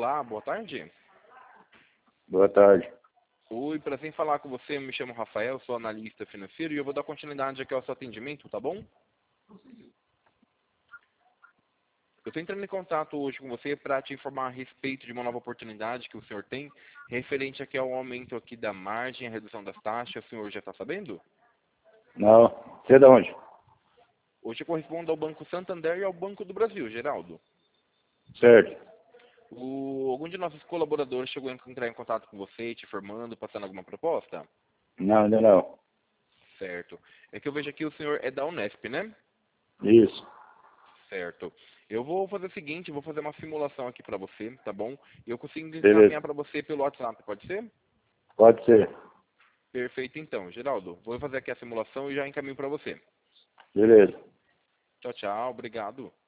Olá, boa tarde. Boa tarde. Oi, prazer em falar com você. Me chamo Rafael, sou analista financeiro e eu vou dar continuidade aqui ao seu atendimento, tá bom? Eu estou entrando em contato hoje com você para te informar a respeito de uma nova oportunidade que o senhor tem, referente aqui ao aumento aqui da margem, a redução das taxas. O senhor já está sabendo? Não. Você é de onde? Hoje corresponde ao Banco Santander e ao Banco do Brasil, Geraldo. Certo. Algum de nossos colaboradores chegou a entrar em contato com você, te informando, passando alguma proposta? Não, ainda não. Certo. É que eu vejo aqui o senhor é da Unesp, né? Isso. Certo. Eu vou fazer o seguinte, vou fazer uma simulação aqui para você, tá bom? E eu consigo Beleza. encaminhar para você pelo WhatsApp, pode ser? Pode ser. Perfeito, então. Geraldo, vou fazer aqui a simulação e já encaminho para você. Beleza. Tchau, tchau. Obrigado.